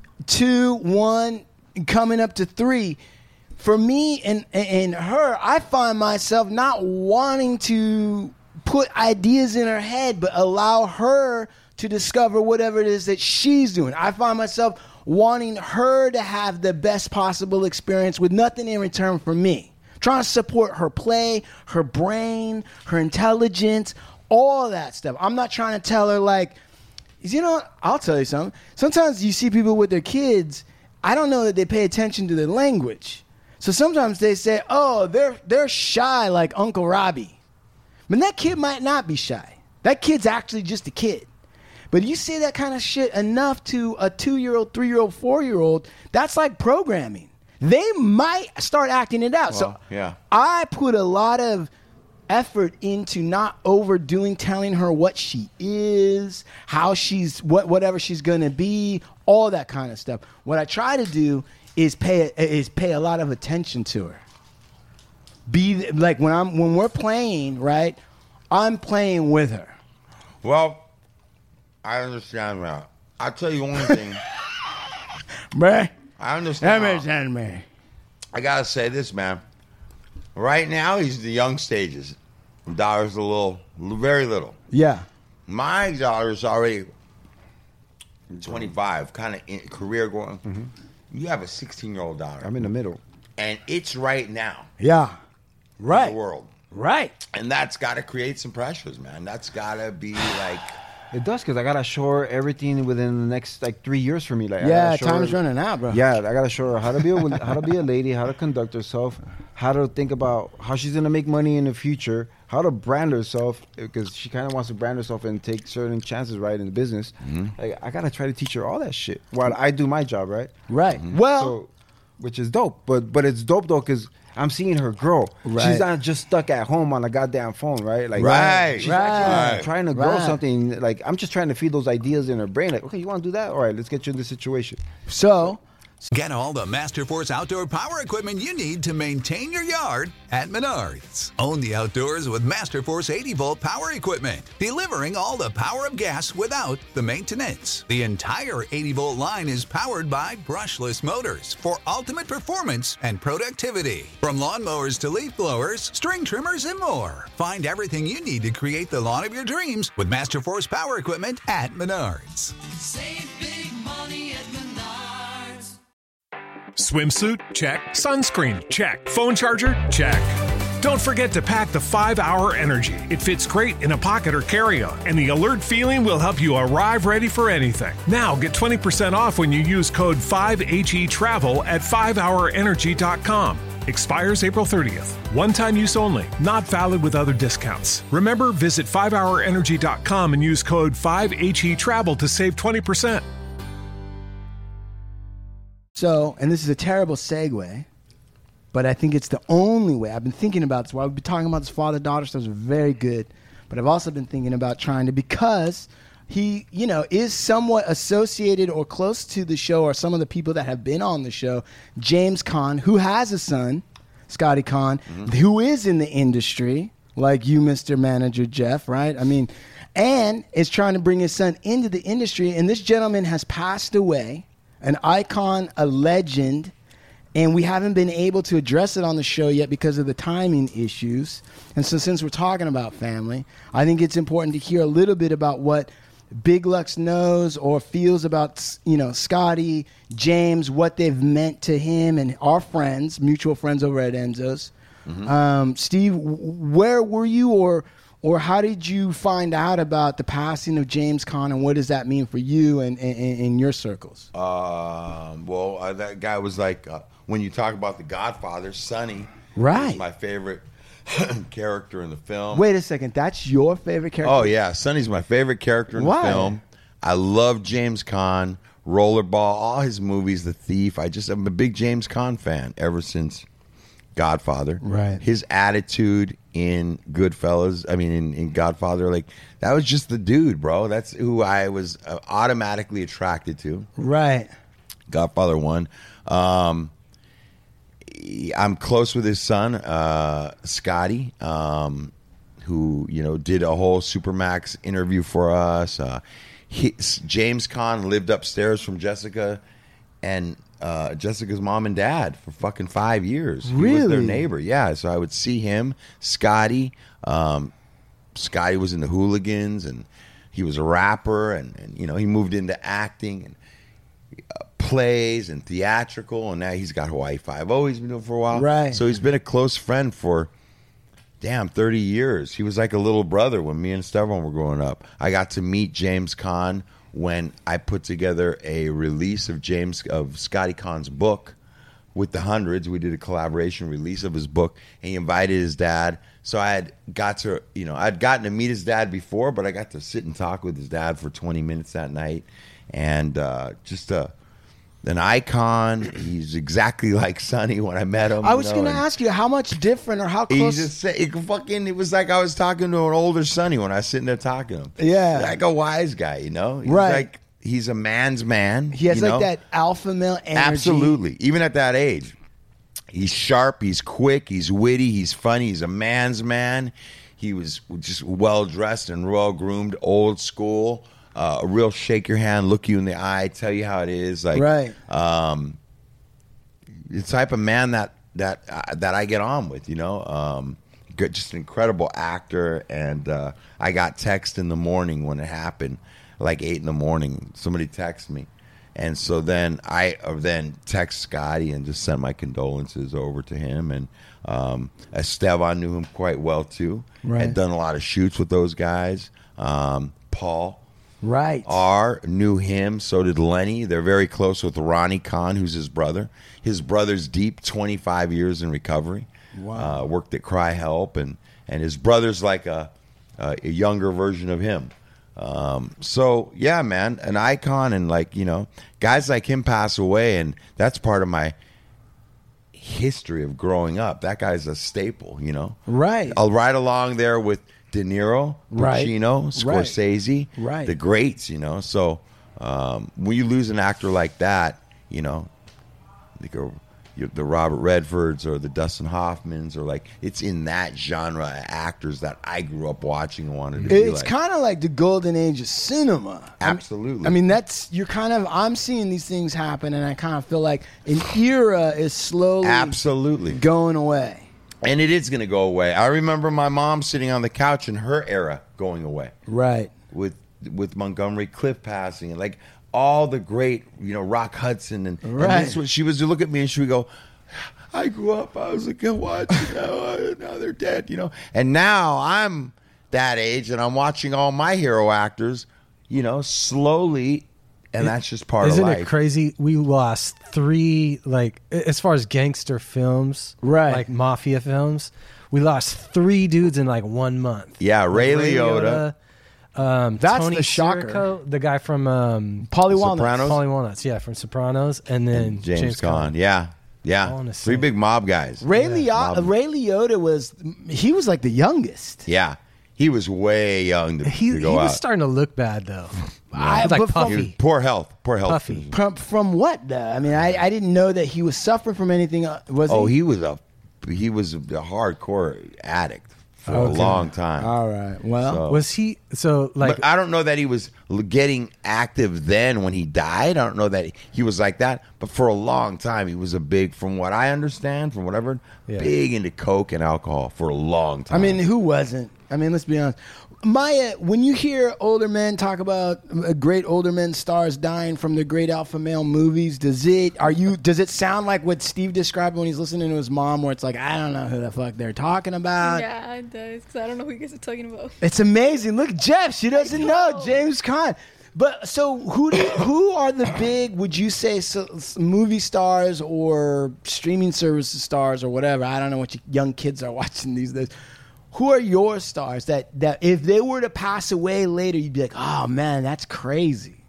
two, one, coming up to three. For me and and her, I find myself not wanting to put ideas in her head, but allow her to discover whatever it is that she's doing. I find myself wanting her to have the best possible experience with nothing in return from me. Trying to support her play, her brain, her intelligence, all that stuff. I'm not trying to tell her like, you know, I'll tell you something. Sometimes you see people with their kids, I don't know that they pay attention to their language. So sometimes they say, oh, they're they're shy like Uncle Robbie. But that kid might not be shy. That kid's actually just a kid. But you say that kind of shit enough to a two-year-old, three-year-old, four-year-old, that's like programming. They might start acting it out. so
Well, yeah.
I put a lot of effort into not overdoing telling her what she is, how she's what whatever she's going to be, all that kind of stuff. What I try to do is pay is pay a lot of attention to her. Be like when I'm when we're playing, right? I'm playing with her.
Well, I understand that. I'll tell you one thing.
Bruh.
I understand.
Understand me.
I gotta say this, man. Right now, he's the young stages. Daughter's a little, very little.
Yeah.
My daughter's already twenty-five, kind of in career going.
Mm-hmm.
You have a sixteen-year-old daughter.
I'm in the middle.
And it's right now.
Yeah. Right.
In the world.
Right.
And that's got to create some pressures, man. That's got to be like...
It does, because I gotta show her everything within the next like three years for me. Like, I
Yeah,
gotta show
time's
her-
running out, bro.
Yeah, I gotta show her how to be a, how to be a lady, how to conduct herself, how to think about how she's gonna make money in the future, how to brand herself, because she kind of wants to brand herself and take certain chances, right, in the business.
Mm-hmm.
Like, I gotta try to teach her all that shit while I do my job, right?
Right.
Mm-hmm.
Well,
So, which is dope, but but it's dope though because I'm seeing her grow.
Right.
She's not just stuck at home on a goddamn phone, right? Like,
Right.
she's
Right.
actually trying to grow
Right.
something. Like, I'm just trying to feed those ideas in her brain. Like, okay, you want to do that? All right, let's get you in this situation.
so
Get all the Masterforce outdoor power equipment you need to maintain your yard at Menards. Own the outdoors with Masterforce eighty volt power equipment, delivering all the power of gas without the maintenance. The entire eighty volt line is powered by brushless motors for ultimate performance and productivity. From lawnmowers to leaf blowers, string trimmers, and more. Find everything you need to create the lawn of your dreams with Masterforce power equipment at Menards.
Save big money at Menards.
Swimsuit? Check. Sunscreen? Check. Phone charger? Check. Don't forget to pack the five hour Energy. It fits great in a pocket or carry-on, and the alert feeling will help you arrive ready for anything. Now get twenty percent off when you use code five H E travel at five hour energy dot com. Expires April thirtieth. One-time use only. Not valid with other discounts. Remember, visit five hour energy dot com and use code five H E travel to save twenty percent.
So, and this is a terrible segue, but I think it's the only way. I've been thinking about this. While we've been talking about this father-daughter stuff is very good, but I've also been thinking about trying to, because he, you know, is somewhat associated or close to the show, or some of the people that have been on the show, James Caan, who has a son, Scotty Caan, mm-hmm. who is in the industry, like you, Mister Manager Jeff, right? I mean, and is trying to bring his son into the industry, and this gentleman has passed away, an icon, a legend, and we haven't been able to address it on the show yet because of the timing issues. And so since we're talking about family, I think it's important to hear a little bit about what Big Lux knows or feels about, you know, Scotty, James, what they've meant to him and our friends, mutual friends over at Enzo's. Mm-hmm. Um, Steve, where were you, or or how did you find out about the passing of James Caan, and what does that mean for you and in your circles?
Um, well, uh, that guy was like, uh, when you talk about The Godfather, Sonny,
right?
Was my favorite character in the film.
Wait a second, that's your favorite character?
Oh yeah, Sonny's my favorite character in
Why?
the film. I love James Caan, Rollerball, all his movies, The Thief. I just I'm a big James Caan fan ever since Godfather.
Right.
His attitude in Goodfellas, I mean in, in Godfather, like that was just the dude, bro. That's who I was uh, automatically attracted to.
Right.
Godfather one. Um, I'm close with his son, uh, Scotty, um, who, you know, did a whole Supermax interview for us. Uh, he, James Caan lived upstairs from Jessica and uh, Jessica's mom and dad for fucking five years.
Really?
He was their neighbor. Yeah, so I would see him, Scotty. Um, Scotty was in the Hooligans, and he was a rapper, and, and you know, he moved into acting and uh, plays and theatrical, and now he's got Hawaii Five-O he's been doing for a while.
Right.
So he's been a close friend for, damn, thirty years. He was like a little brother when me and Stefan were growing up. I got to meet James Caan when I put together a release of James of Scotty Caan's book with the Hundreds. We did a collaboration release of his book, and he invited his dad. So I had got to, you know, I'd gotten to meet his dad before, but I got to sit and talk with his dad for twenty minutes that night, and uh, just a. An icon. He's exactly like Sonny when I met him.
I was
you know,
going to ask you how much different or how close.
He just said, it fucking. It was like I was talking to an older Sonny when I was sitting there talking to him.
Yeah,
like a wise guy, you know. He's
right.
Like he's a man's man.
He has
you
like
know?
that alpha male energy.
Absolutely. Even at that age, he's sharp. He's quick. He's witty. He's funny. He's a man's man. He was just well dressed and well groomed, old school. Uh, a real shake your hand, look you in the eye, tell you how it is, like
right.
Um, the type of man that that uh, that I get on with, you know. Um, good, just an incredible actor, and uh, I got text in the morning when it happened, like eight in the morning. Somebody texted me, and so then I uh, then text Scotty and just sent my condolences over to him. And um, Esteban knew him quite well too.
Right.
Had done a lot of shoots with those guys. Um, Paul.
Right.
R knew him, so did Lenny. They're very close with Ronnie Khan, who's his brother. His brother's deep, twenty-five years in recovery.
Wow.
Uh, worked at Cry Help, and, and his brother's like a, a, a younger version of him. Um, so, yeah, man, an icon, and like, you know, guys like him pass away, and that's part of my history of growing up. That guy's a staple, you know?
Right.
I'll ride along there with De Niro,
Right.
Pacino, Scorsese,
Right.
the greats, you know. So um, when you lose an actor like that, you know, like a, the Robert Redfords or the Dustin Hoffmans, or like, it's in that genre of actors that I grew up watching and wanted to be
It's
like.
kind of like the golden age of cinema.
Absolutely.
I mean, I mean, that's, you're kind of, I'm seeing these things happen, and I kind of feel like an era is slowly
Absolutely
going away.
And it is going to go away. I remember my mom sitting on the couch in her era going away.
Right.
With with Montgomery Clift passing, and like all the great, you know, Rock Hudson, and,
Right.
and that's what she was to look at me, and she would go, I grew up. I was like, what? You know, now they're dead. You know, and now I'm that age, and I'm watching all my hero actors. You know, slowly, and that's just part
Isn't
of life.
it crazy? We lost three, like, as far as gangster films,
Right.
like mafia films, we lost three dudes in like one month.
Yeah, Ray
Like
Liotta.
Um,
That's
Tony
the shocker.
Sirico, the guy from um,
Polly Walnuts.
Sopranos?
Polly Walnuts, yeah, from Sopranos, and then
And James,
James
Caan.
Caan.
Yeah,
I
yeah.
wanna
Three
say-
big mob guys.
Ray,
Yeah.
Liotta,
Mob.
Ray Liotta was, he was like the youngest.
Yeah, he was way young to,
He,
to
he
go
was
out.
starting to look bad though.
I-
like
but from-
He was-
puffy.
poor health. Poor health.
Puffy.
From, from what, though? I mean, I, I didn't know that he was suffering from anything. uh, Was
Oh,
he?
he was a he was a hardcore addict for a
Okay.
long time.
All right. Well,
So-
Was he so like?
but I don't know that he was l- getting active then when he died. I don't know that he, he was like that. But for a long time, he was a big, from what I understand, from whatever,
Yeah.
big into coke and alcohol for a long time.
I mean, who wasn't? I mean, let's be honest. Maya, when you hear older men talk about uh, great older men stars dying from their great alpha male movies, does it are you does it sound like what Steve described when he's listening to his mom, where it's like, I don't know who the fuck they're talking about?
Yeah, it does. Because I don't know who you guys are talking about.
It's amazing. Look, Jeff, she doesn't know James Caan. But so who do, who are the big? Would you say so, s- movie stars or streaming services stars or whatever? I don't know what you young kids are watching these days. Who are your stars that that if they were to pass away later, you'd be like, oh man, that's crazy.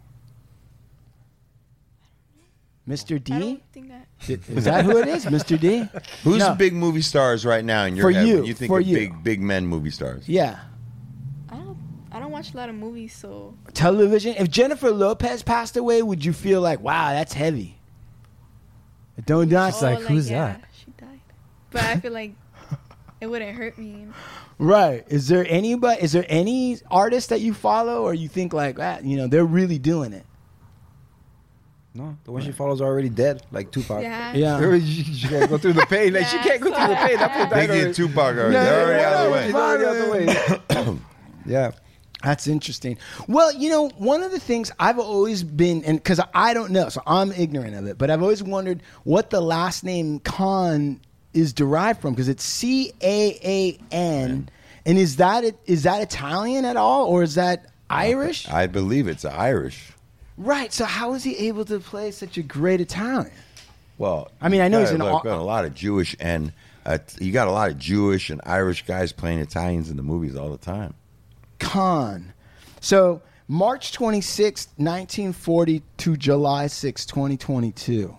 Mister
I
D,
don't think that.
is that who it is, Mister D?
who's
No.
the big movie stars right now in your
For
head
you,
when you think
for
of
you.
big big men movie stars?
Yeah,
I don't. I don't watch a lot of movies, so
television. If Jennifer Lopez passed away, would you feel like, wow, that's heavy? Don't die.
It's like, who's
yeah,
that?
She died, but I feel like it wouldn't hurt me. You know?
Right. Is there anybody? Is there any artist that you follow, or you think like, ah, you know, they're really doing it?
No, the one she follows are already dead, like Tupac.
Yeah.
Yeah.
she, she can't go through the pain. Like she
Yeah.
can't go through the pain. That fool died
Biggie and
already.
Tupac are
Yeah,
they're already
yeah,
out of the
yeah.
way.
He's already out the way. Yeah.
That's interesting. Well, you know, one of the things I've always been, and because I don't know, so I'm ignorant of it, but I've always wondered what the last name Khan is derived from, because it's C A A N, and is that it, is that Italian at all, or is that Irish?
I believe it's Irish.
Right. So how is he able to play such a great Italian?
Well,
I mean, I know
you
he's
got,
an
look,
au-
got a lot of Jewish and uh, you got a lot of Jewish and Irish guys playing Italians in the movies all the time.
Khan. So March twenty-sixth, nineteen forty to July sixth, twenty twenty-two.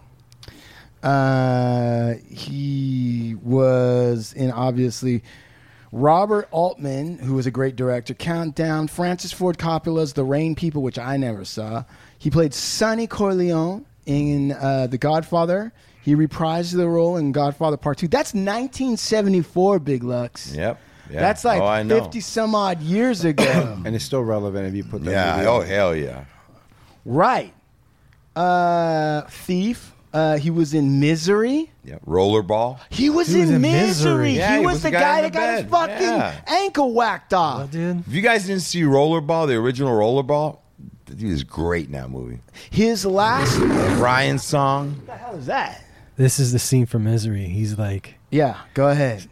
Uh, he was in, obviously, Robert Altman, who was a great director, Countdown, Francis Ford Coppola's The Rain People, which I never saw. He played Sonny Corleone in uh, The Godfather. He reprised the role in Godfather Part two. That's nineteen seventy-four, Big Lux.
Yep. Yeah.
That's like
oh, I know.
fifty some odd years ago.
And it's still relevant if you put that.
Yeah.
movie
Oh
on.
hell yeah.
Right. Uh, Thief. Uh, he was in Misery.
Yeah. Rollerball.
He was,
He was
in,
in
Misery.
Misery.
Yeah,
he, was, the guy,
in
that
the
got his
bed.
fucking
Yeah.
ankle whacked off.
Well, dude,
If you guys didn't see Rollerball, the original Rollerball, he was great in that movie.
His last. What
Ryan's song.
the hell is that?
this is the scene from Misery. He's like,
Yeah, go ahead.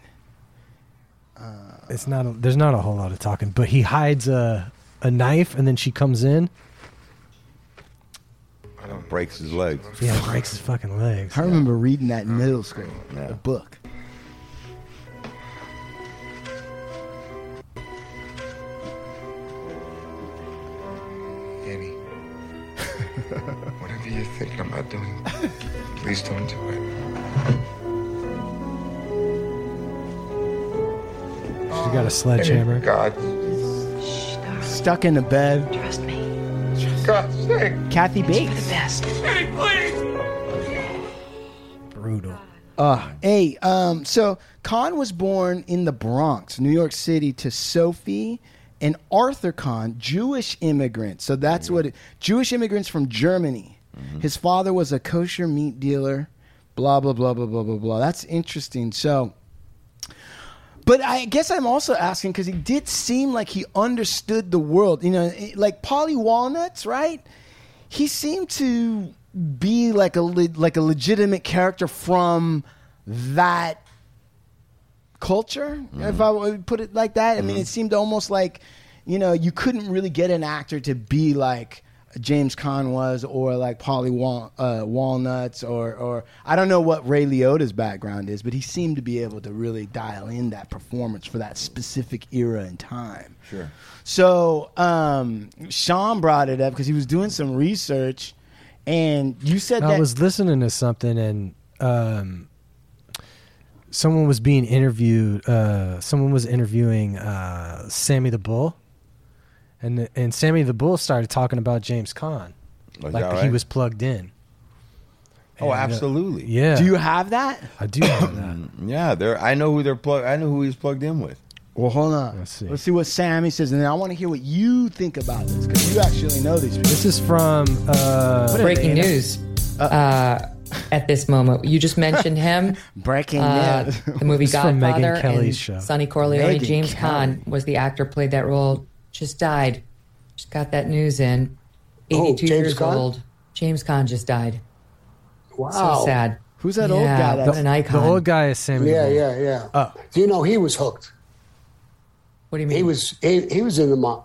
it's not. A, there's not a whole lot of talking, but he hides a a knife, and then she comes in.
Breaks his legs.
Yeah, breaks his fucking legs.
I remember reading that in middle school.
Yeah.
The book.
Annie, whatever you're thinking about doing, please don't do it.
She got a sledgehammer.
God,
Stuck in the bed.
Trust me.
God's sake.
Kathy
For the
Bates.
best.
Brutal.
Uh, hey, um, so Khan was born in the Bronx, New York City, to Sophie and Arthur Khan, Jewish immigrants. So that's what it, Jewish immigrants from Germany. His father was a kosher meat dealer. Blah blah blah blah blah blah blah. That's interesting. So, but I guess I'm also asking because he did seem like he understood the world. You know, like Polly Walnuts, right? He seemed to be like a le- like a legitimate character from that culture,
Mm.
if I would put it like that. I mean,
Mhm.
it seemed almost like, you know, you couldn't really get an actor to be like James Caan was, or like Polly Wal- uh, Walnuts, or or I don't know what Ray Liotta's background is, but he seemed to be able to really dial in that performance for that specific era and time.
Sure.
So um, Sean brought it up because he was doing some research, and you said
I
that
was listening to something, and um, someone was being interviewed. Uh, someone was interviewing uh, Sammy the Bull, and and Sammy the Bull started talking about James Caan,
Was
like
that
he
right?
was plugged in.
Oh,
And, uh,
absolutely.
yeah.
Do you have that?
I do have that.
Yeah, they're. I know who they're plug. I know who he's plugged in with.
Well, hold on.
Let's see.
Let's see what Sammy says, and then I want to hear what you think about this because you actually know these people.
This is from uh,
Breaking news. Uh, at this moment, you just mentioned him.
Breaking
uh,
news.
The movie
It's from Megyn
Godfather
Kelly's
and
show.
Sonny Corleone.
Megyn
James
Kelly.
Caan was the actor played that role. Just died. Just got that news in.
Oh,
eighty-two
James
years
Caan?
old. James Caan just died.
Wow.
So sad.
Who's that old
Yeah,
guy?
What
That's,
an icon.
the old guy is Sammy.
Yeah,
the Bull.
yeah, yeah.
Oh.
Do you know he was hooked?
What do you mean?
He was he, he was in the mob.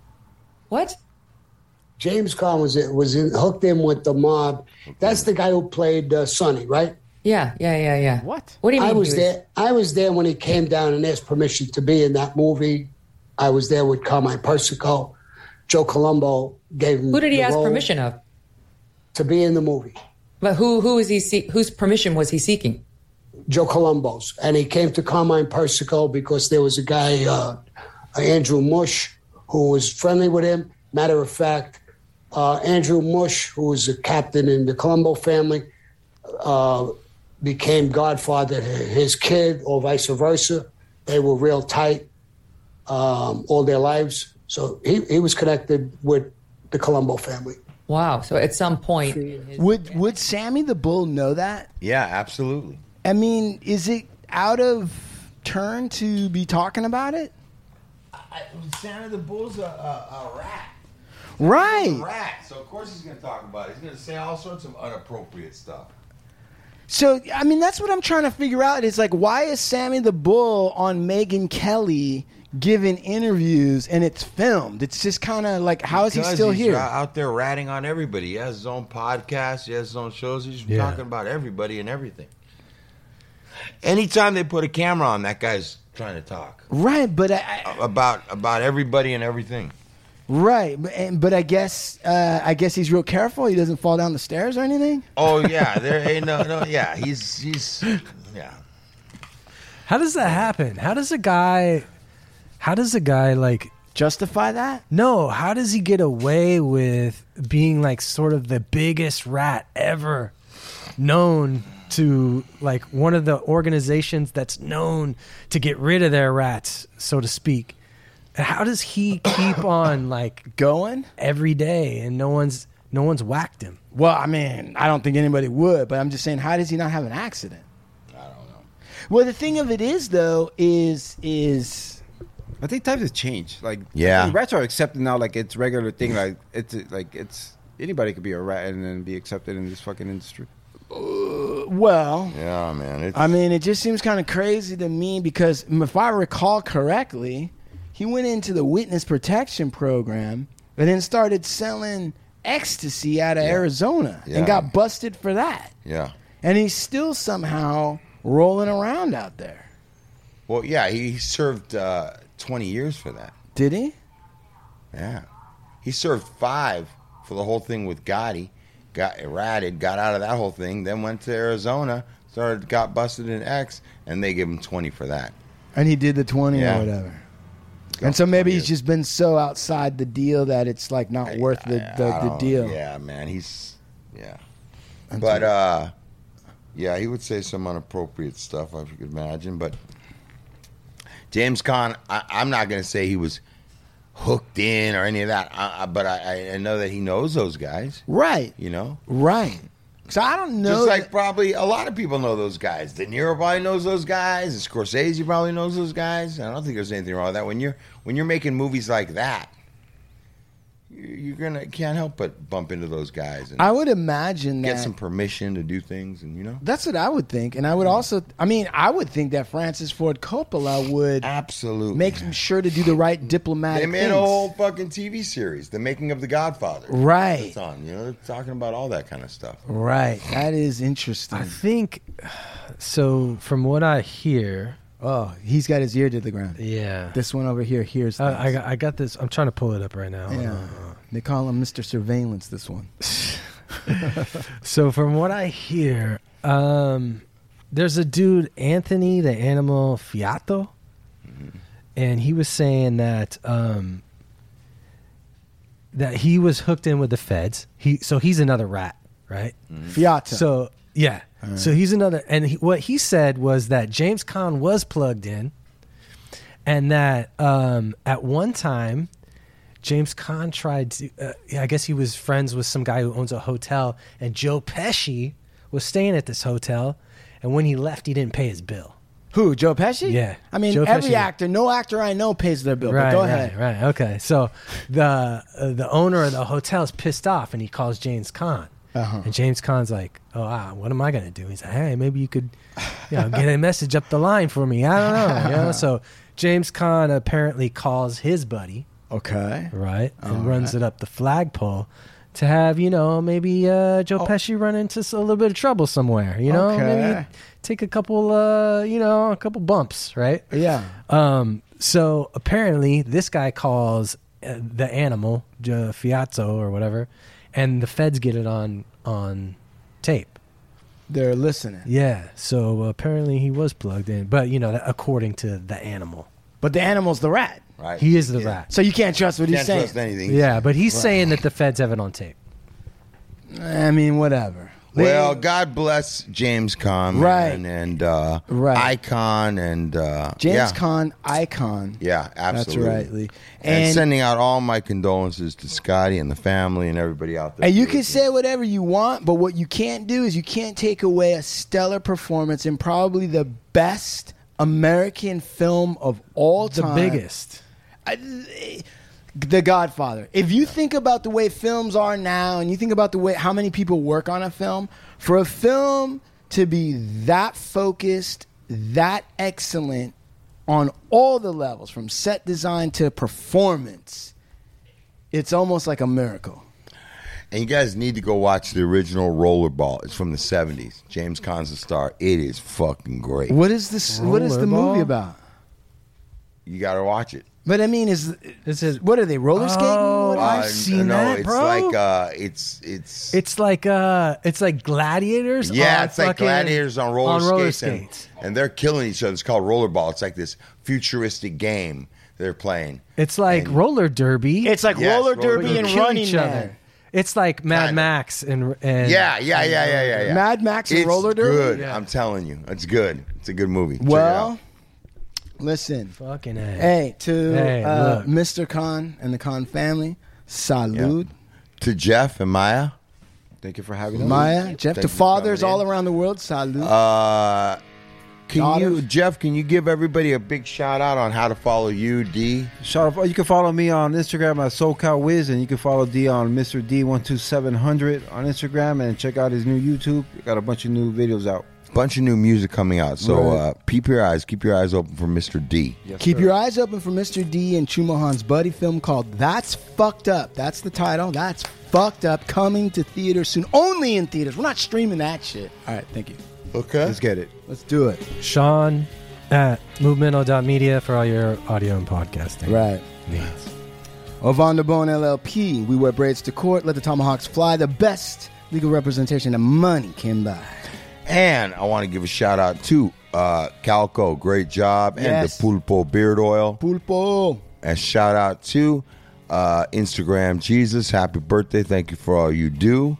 What?
James Caan was was in, hooked in with the mob. That's the guy who played uh, Sonny, right?
Yeah, yeah, yeah, yeah.
What?
What do you mean?
I was
he
there. I was there when he came down and asked permission to be in that movie. I was there with Carmine Persico. Joe Colombo gave him.
Who did he
the
ask
role
permission of?
to be in the movie?
But who who is he? See- whose permission was he seeking?
Joe Colombo's, and he came to Carmine Persico because there was a guy, uh, Andrew Mush, who was friendly with him. Matter of fact, uh, Andrew Mush, who was a captain in the Colombo family, uh, became godfather to his kid, or vice versa. They were real tight um, all their lives, so he, he was connected with the Colombo family.
Wow. So at some point, in his-
Would would Sammy the Bull know that?
Yeah, absolutely.
I mean, is it out of turn to be talking about it?
Sammy the Bull's a, a, a rat.
Right.
Rat. So of course he's going to talk about it. He's going to say all sorts of inappropriate stuff.
So, I mean, that's what I'm trying to figure out. Is like, why is Sammy the Bull on Megyn Kelly giving interviews and it's filmed? It's just kind of like, how is he
Because
still
he's
here?
ra- out there ratting on everybody. He has his own podcast. He has his own shows. He's
Yeah.
talking about everybody and everything. Anytime they put a camera on, that guy's trying to talk
Right, but I, I,
about about everybody and everything.
right, but, and- but I guess uh, I guess he's real careful. He doesn't fall down the stairs or anything.
Oh yeah, there ain't no no yeah. He's he's yeah.
How does that happen? How does a guy? How does a guy like?
Justify that?
No, how does he get away with being like sort of the biggest rat ever known to like one of the organizations that's known to get rid of their rats, so to speak? How does he keep on like
going
every day and no one's no one's whacked him?
Well, I mean, I don't think anybody would, but I'm just saying, how does he not have an accident?
I don't know.
Well, the thing of it is, though, is is
I think times have changed. Like,
Yeah.
I think rats are accepted now. Like, it's regular thing. Like, it's like it's anybody could be a rat and then be accepted in this fucking industry.
uh, well.
Yeah, man. It's,
I mean, it just seems kind of crazy to me because if I recall correctly, he went into the witness protection program and then started selling ecstasy out of
Yeah.
Arizona
Yeah.
and got busted for that.
yeah.
And he's still somehow rolling around out there.
Well, yeah. He served uh, twenty years for that.
Did he?
Yeah. He served five for the whole thing with Gotti. Got ratted, got out of that whole thing, then went to Arizona, started, got busted in X, and they give him twenty for that.
And he did the twenty
Yeah.
or whatever.
Go
And so
for
maybe
twenty
he's just been so outside the deal that it's like not worth the, the,
I
the
don't-
deal.
Yeah, man. He's, yeah. But, uh, yeah, he would say some inappropriate stuff, if you could imagine. But James Caan, I, I'm not going to say he was hooked in or any of that, I, I, but I, I know that he knows those guys,
Right.
you know?
Right. So I don't know.
Just like
that-
probably a lot of people know those guys. De Niro probably knows those guys. And Scorsese probably knows those guys. I don't think there's anything wrong with that. When you're when you're making movies like that, you're gonna can't help but bump into those guys. And
I would imagine
get
that
some permission to do things, and you know.
That's what I would think, and I would also. I mean, I would think that Francis Ford Coppola would
absolutely
make sure to do the right diplomatic.
They made
things.
a whole fucking T V series, The Making of the Godfather.
Right.
It's on. You know, they're talking about all that kind of stuff.
Right. That is interesting.
I think so. From what I hear,
oh, he's got his ear to the ground.
Yeah.
This one over here hears.
Uh,
things.
I got, I got this. I'm trying to pull it up right now.
Yeah.
Uh,
They call him Mister Surveillance. This one.
So from what I hear, um, there's a dude, Anthony the Animal Fiato, mm-hmm. and he was saying that um, that he was hooked in with the feds. He so he's another rat, right?
Mm-hmm. Fiato.
So yeah, right. So he's another. And he, what he said was that James Caan was plugged in, and that um, at one time. James Caan tried to, uh, I guess he was friends with some guy who owns a hotel, and Joe Pesci was staying at this hotel, and when he left, he didn't pay his bill.
Who, Joe Pesci?
Yeah.
I mean,
Joe
every
Pesci.
actor, no actor I know pays their bill,
Right,
but go
right,
ahead.
Right, okay. So the uh, the owner of the hotel is pissed off, and he calls James Caan.
Uh-huh.
And James Caan's like, oh, ah, what am I going to do? He's like, hey, maybe you could you know, get a message up the line for me. I don't know. You know? So James Caan apparently calls his buddy.
Okay.
Right. And
All
runs
right.
it up the flagpole to have, you know, maybe uh, Joe
Oh.
Pesci run into s- a little bit of trouble somewhere, you know?
Okay.
Maybe take a couple, uh, you know, a couple bumps, right?
Yeah.
Um, so apparently this guy calls uh, the animal, uh, Fiazzo or whatever, and the feds get it on on tape.
They're listening.
Yeah. So apparently he was plugged in, but, you know, that, according to the animal.
But the animal's the rat.
Right.
He is the
Yeah.
rat.
So you can't trust what he's
Can't
saying.
trust anything.
Yeah, but he's
Right.
saying that the feds have it on tape.
I mean, whatever.
Well, God bless James Caan,
Right.
man, and uh,
Right.
Icon, and uh,
James
yeah.
Caan, icon.
Yeah, absolutely.
That's right, Lee.
And,
And,
sending out all my condolences to Scotty and the family and everybody out there.
and you can say whatever you want, but what you can't do is you can't take away a stellar performance in probably the best American film of all
The
time.
biggest.
I- The Godfather. If you think about the way films are now, and you think about the way how many people work on a film, for a film to be that focused, that excellent on all the levels, from set design to performance, it's almost like a miracle.
And you guys need to go watch the original Rollerball. It's from the seventies. James Caan's the star. It is fucking great.
What is this? What is the movie
Rollerball?
about?
You got to watch it.
But I mean, is
This is
what are they roller skating?
Oh,
What-
I've
Uh,
seen
no,
that,
it's
bro.
like uh, it's it's
It's like uh, it's like gladiators.
yeah,
on
it's like
fucking-
gladiators on roller,
on roller
skates,
skates.
And, and they're killing each other. It's called Rollerball. It's like this futuristic game they're playing.
It's like roller derby.
It's like
Yes,
roller
roller
derby
derby.
and
Kill
running
each
man.
other. It's like Mad
Kinda.
Max and and
Yeah, yeah, yeah, yeah, yeah, yeah.
Mad Max and
it's
roller derby?
Good.
Yeah.
I'm telling you, it's good. It's a good movie. Check it
Well,
out.
listen.
fucking A.
Hey, to
Hey,
uh,
look.
Mister Khan and the Khan family, salud.
To Jeff and Maya.
Thank you for having us.
Maya, Jeff,
Thank
to
you for
fathers
coming
all
in.
around the world, salud.
Uh, can you,
Daughters.
Jeff? Can you give everybody a big shout out on how to follow you, D?
Shout out, you can follow me on Instagram at SoCal Wiz, and you can follow D on Mister D one two seven hundred on Instagram, and check out his new YouTube. Got a bunch of new videos out.
Bunch of new music coming out, so
Right.
uh, keep your eyes, keep your eyes open for Mister D.
Yes,
Keep
sir.
your eyes open for Mister D and Chumohan's buddy film called That's Fucked Up. That's the title. That's Fucked Up, coming to theaters soon. Only in theaters. We're not streaming that shit. All right, thank you.
Okay.
Let's get it.
Let's do it.
Sean at movemental dot media for all your audio and podcasting
Right.
needs.
Ovon de Bone L L P. We wear braids to court. Let the tomahawks fly. The best legal representation that money can buy.
And I want to give a shout out to uh, Calco, great job, and
Yes.
the Pulpo beard oil.
Pulpo.
And shout out to uh, Instagram Jesus, happy birthday! Thank you for all you do.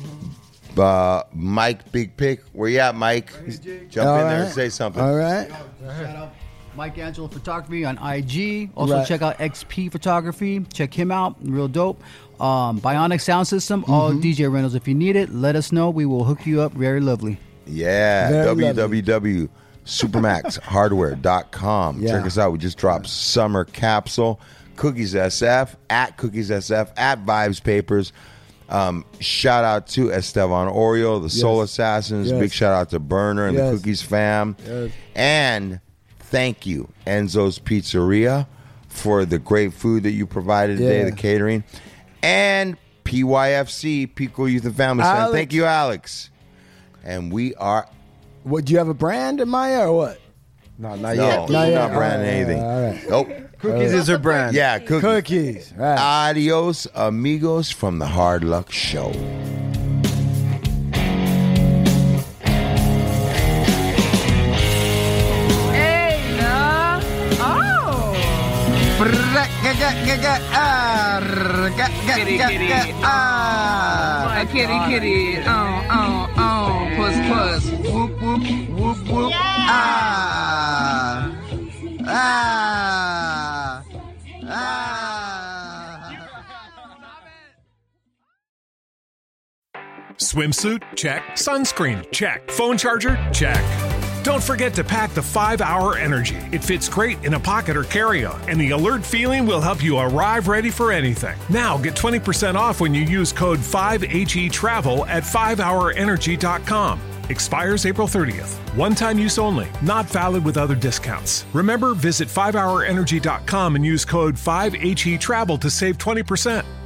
Uh, Mike Big Pick, where you at, Mike? Jump
All
in there
right.
and say something.
All right.
Shout out Mike Angelo Photography on I G. Also
Right.
check out X P Photography. Check him out. Real dope. Um, Bionic Sound System. All
Mm-hmm.
D J rentals. If you need it, let us know. We will hook you up. Very lovely.
Yeah,
Very
w w w dot supermax hardware dot com.
Yeah.
Check us out. We just dropped Summer Capsule. Cookies S F, at Cookies S F, at Vibes Papers. Um, shout out to Esteban Oreo, the
Yes.
Soul Assassins.
Yes.
Big shout out to Burner and
Yes.
the Cookies fam.
Yes.
And thank you, Enzo's Pizzeria, for the great food that you provided today,
Yeah.
the catering. And P Y F C, Pico Youth and Family Center.
Alex.
Thank you, Alex. And we are...
What, do you have a brand, Maya, or what?
No,
not yet. Not,
yet.
not branding
All right,
anything.
all right.
Nope.
Cookies is her brand.
Yeah, cookies.
Cookies. Right.
Adios, amigos, from the Hard Luck Show.
Hey, no. Oh. Kitty, kitty. Oh. A kitty, kitty. Oh, oh, oh. Puss, puss. Whoop, whoop, whoop, whoop. Ah.
Ah. Ah.
Swimsuit? Check. Sunscreen? Check. Phone charger? Check. Don't forget to pack the five hour Energy. It fits great in a pocket or carry-on, and the alert feeling will help you arrive ready for anything. Now get twenty percent off when you use code five H E Travel at five hour energy dot com. Expires April thirtieth. One-time use only. Not valid with other discounts. Remember, visit five hour energy dot com and use code five H E Travel to save twenty percent.